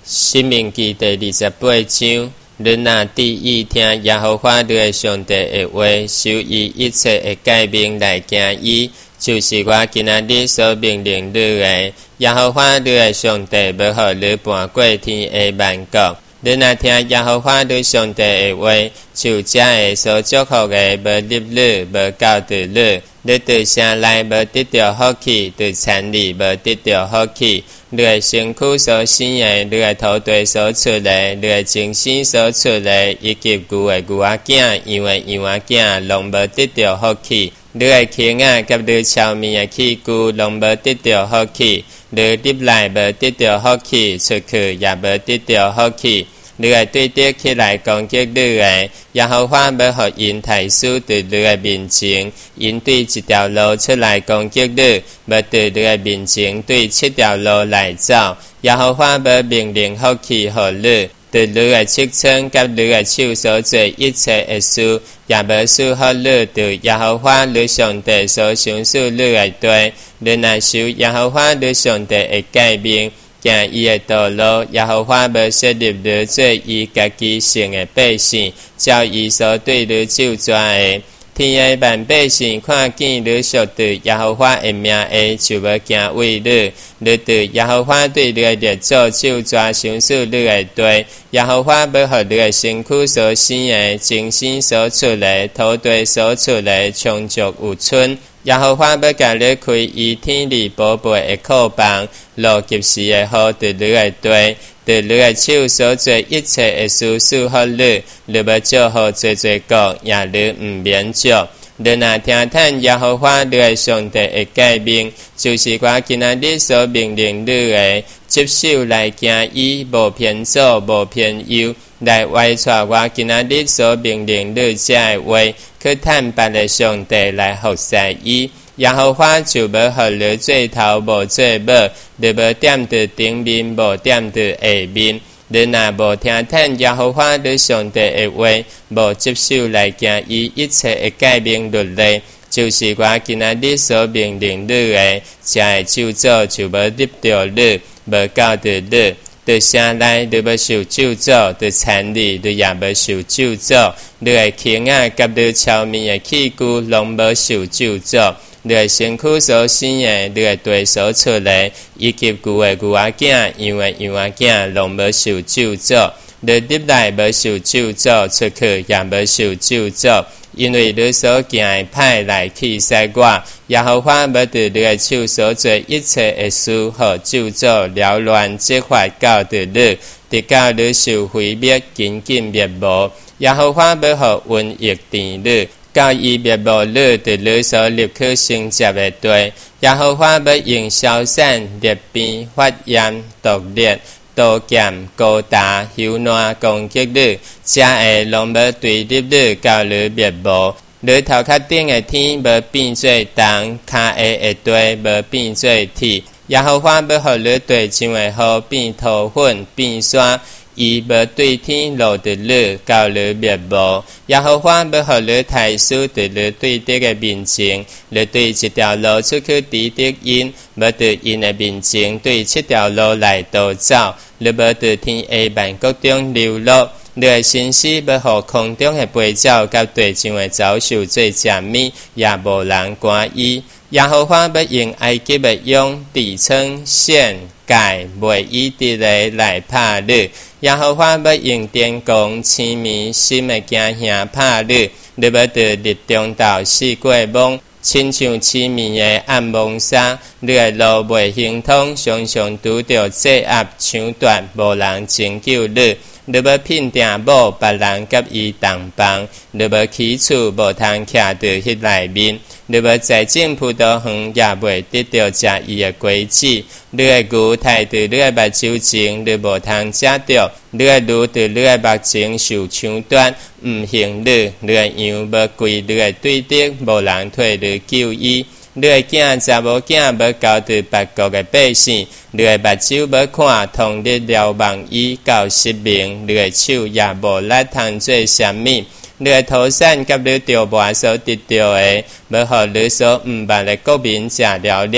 申命記第28章，恁若注意聽耶和華你的上帝的話，守伊一切的誡命來行伊，就是我今仔日所命令你的。耶和華你的上帝要互你搬過天的萬國。恁若聽耶和華你上帝的話，就這會所祝福的，無立你，無教導你。你對城內無得到福氣，對田裡無得到福氣。你的身軀所生的，你的土地所出的，你的精神所出的，以及牛的牛仔囝、羊的羊仔囝，攏無得到福氣。你的頸仔甲你超面的器具，攏無得到福氣。你入來無得到福氣，出去也無得到福氣。你的對敵起來攻擊你的，耶和華要互因大使對你的面前，因對一條路出來攻擊你，要對你的面前對7條路來走。耶和華要命令福氣予你，對你的戚親甲你的手所做一切的事，也要賜予你對耶和華你上帝所賞賜你的地。你若守耶和華你上帝的誡命，行伊的道路，耶和華要設立你做伊家己聖的百姓，照伊所對你咒詛的。天的萬百姓看見你屬對耶和華的名的，就要敬畏你。你對耶和華對你的列祖咒詛賞賜你的地，耶和華要互你的身軀所生的、精神所出的、土地所出的，充足有春。耶和華要甲你開伊天裡寶貝的庫房，落及時的雨對你的地，對你的手所做一切的事賜予你。你要祝福濟國，也你毋免祝。你若聽聽耶和華你的上帝的誡命，就是我今仔日所命令你的，接受來行伊，無偏左無偏右，來歪錯我今仔日所命令你這的話，去坦白的上帝來服侍伊。耶和華就要互你做頭無做尾，你要點佇頂面，無點佇下面。你若無聽聽耶和華你上帝的話，無接受來行伊一切的誡命律例，就是我今仔日所命令你的，這的咒詛就要入到你，無教導你。對城內你要受咒詛，對田裡你也要受咒詛。你的頸仔甲你超面的器具，攏要受咒詛。你的身軀所生的，你的地所出的，以及牛的牛仔囝、羊的羊仔囝，攏要受咒詛。你入來要受咒詛，出去也要受咒詛。因為你所行的歹來氣死我，耶和華要對你的手所做一切的事，和咒詛擾亂責罰教導你，直到你受毀滅，緊緊滅無。耶和華要互瘟疫填你，到伊滅無你對你所立去生接的地。耶和華要用燒散、熱病、發炎、毒烈、刀劍、高達、朽爛攻擊你，這會攏要對立你，到你滅無。你頭殼頂的天要變做銅，腳下的地要變做鐵。耶和華要互你地上的雨變土粉變沙，伊要對天落佇你，到你滅無。耶和華要互你大使佇你對敵的面前，你對一條路出去抵敵因，要佇因的面前對7條路來倒走。你要佇天下萬國中流落，你的身軀要互空中的飛鳥甲地上的走獸做食物，也無人趕伊。耶和華要用埃及的蛹、痔瘡、癬、疥、袂醫治的來拍你。耶和華要用電光、青面、心的驚嚇拍你。你要佇日中晝四過網，親像青面的暗蒙紗。你的路袂行通，常常拄着制壓、搶奪，無人拯救你。你要聘訂某別人甲伊同房，你要起厝無通徛佇迄內面。你要在種葡萄園，也袂得到食伊的果子。你的牛刣佇你的目睭前，你無通食着；你的驢佇你的目前受搶奪，毋行你。你的羊要跪你的對敵，無人替你救伊。你的囝查某囝要交佇別國的百姓，你的目睭要看，通日瞭望伊到失明，你的手也無力通做啥物。你的土產甲你著磨所得到的，要互你所毋捌的國民食了了。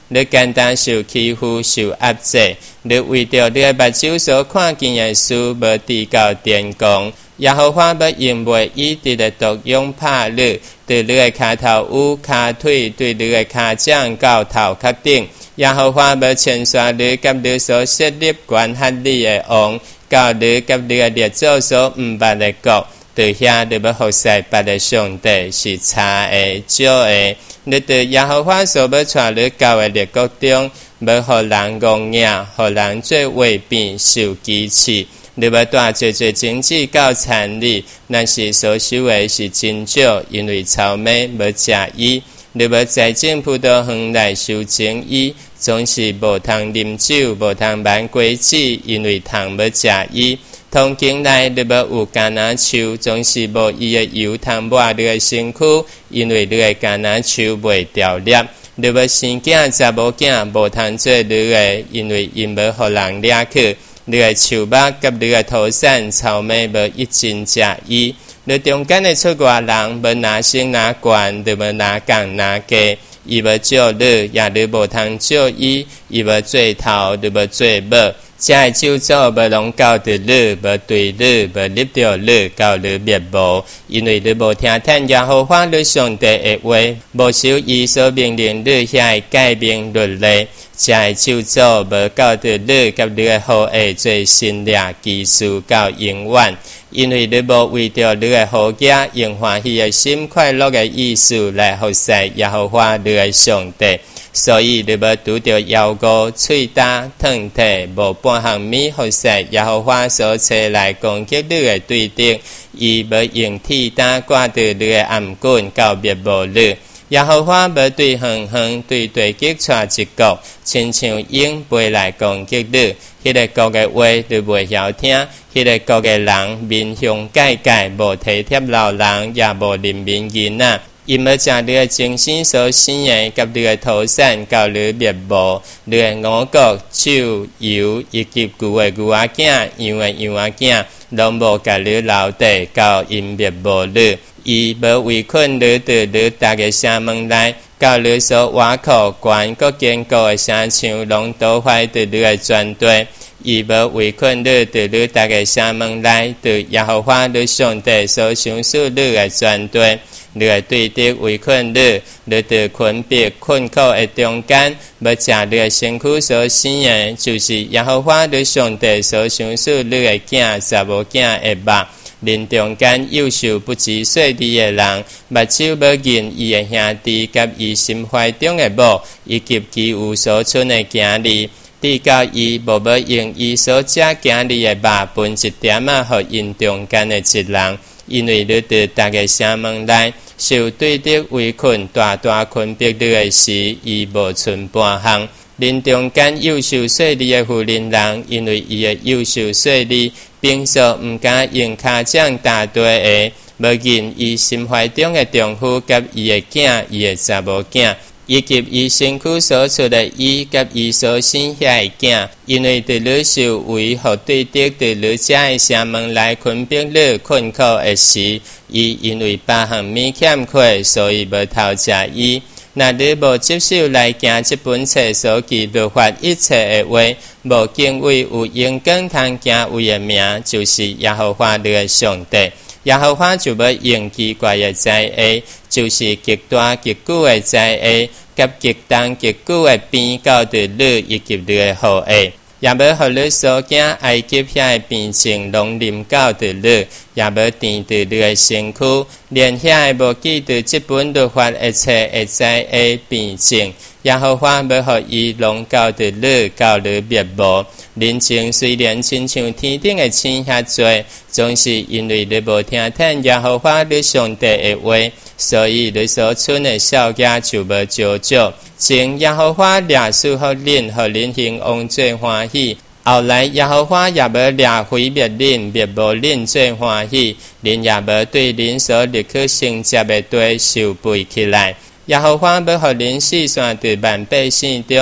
你简单受欺负、受压制，你为着你的目睭所看见的事，无知到电光。耶和华要因为以敌的毒用拍你，对你的脚头有脚腿，对你的脚掌到头壳顶。耶和华要牵刷你，甲你所设立管辖你的王，到你甲你的列祖所毋捌的国。对遐你要服侍别的上帝是差的、少的。你对耶和华所要带你到的列国中，要互人戆硬，互人做话变，受讥刺。你要带最经济到田里，但是所收的是真少，因为草莓要食伊。你要在正葡萄园内收情伊，总是无通啉酒，无通挽果子，因为通要食伊。通境内你要有橄榄树，总是无伊的油通抹你的身躯，因为你的橄榄树袂掉粒。你要生囝查某囝，无通做你的，因为因要互人掠去。你的树木甲你的土产草莓无一真食伊。你中间的出外人，要拿升拿悬，就要拿降拿低。伊要照你，也你无通照伊。伊要做头，就要做尾。这的咒诅要拢交着你，要对你，要立着你，到你灭亡。因为你无听听耶和华你上帝的话，无守伊所命令你遐的诫命律例。这的咒诅要交着你，甲你的后裔做新掠基数到永远。因为你无为着你的好家，用欢喜的心、快乐的意思来服侍耶和华你的上帝。所以你要拄着腰骨、喙焦、疼体，无半项米服侍耶和华所找来攻击你的对敌，伊要用铁担挂着你的暗棍，到灭无你。耶和华要对远远对地极带一国，亲像鹰飞来攻击你。迄个国的话你袂晓听，迄个国的人面向改改，无体贴老人，也无怜悯囡仔。因要将你的精神所生的，甲你的土产，到你灭亡。你的五穀、酒、油，以及牛的牛仔囝、羊的羊仔囝，拢无甲你留地，到因灭亡你。伊要围困你，对你逐个城门内，到你所挖苦悬搁坚固的城墙，拢倒坏对你的全地。伊要围困你，对你逐个城门内，对耶和华你上帝所赏赐你的全地。你的对敌围困你，你在困逼困苦的中间，要食你的身躯所生的，就是耶和华你上帝所赏赐你的囝、查某囝的肉。恁中间幼秀不知细滴的人，目睭要认伊的兄弟，甲伊心怀中的某，以及其有所存的囝儿。直到伊无要用伊所食囝儿的肉分一点仔，互因中间的一人。因为你伫逐个城门内受对敌围困，大困逼你的时，伊无剩半项。恁中间幼秀细利的妇人人，因为伊的幼秀细利，平素毋敢用骹掌打地下，要认伊心怀中的丈夫，甲伊的囝、伊的查某囝。以及伊身躯所出的伊，甲伊所生下的囝，因为对你受为互对敌对你遮的城门来困逼你困苦的时，伊因为8项米欠缺，所以要偷食伊。若你无接受来行这本册所记律法一切的话，无敬畏有永光通行为的名，就是耶和华你的上帝。耶和华就要用奇怪的灾厄，就是极大极久的灾厄，甲极重极久的变到对你以及你的后裔，也要互你所惊埃及遐的变性拢临到对你，也要甜对你的身躯，连遐的无记对这本律法一切的灾厄变性。耶和华要互伊拢到对你，到你灭亡。人情虽然亲像天顶的星遐多，总是因为你无听听耶和华你上帝的话，所以你所存的少家就无少少。请耶和华掠赐互恁，互恁兴旺最欢喜。后来耶和华也要掠毁灭恁，灭无恁最欢喜。恁也要对恁所立去承接的地受背起来。耶和华要互恁四散伫万百姓中，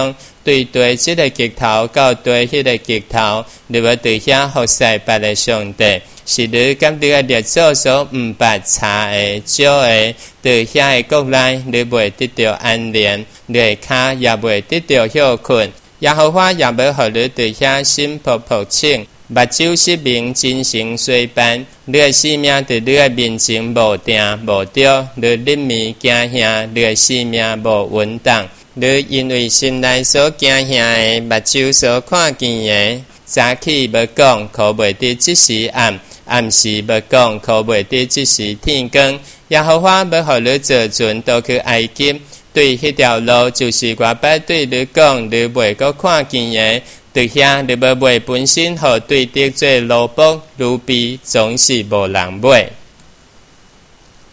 对即个极头到对迄个极头，你要对遐服侍别的上帝，是你甲你的列祖所毋捌查的少的，对遐的国内，你袂得到安宁，你的脚也袂得到休困。耶和华也要互你对遐心仆仆请，目睭失明，精神衰斑。你的性命伫你的面前无定无着，你日暝惊吓，你的性命无稳当。你因为心内所惊吓的，目睭所看见的，早起要讲，可袂得即时暗；暗时要讲，可袂得即时天光。耶和华要互你做船倒去埃及。对迄条路，就是我捌对你讲，你袂阁看见的。对遐，你要卖本身，互对敌做奴仆、奴婢，总是无人买。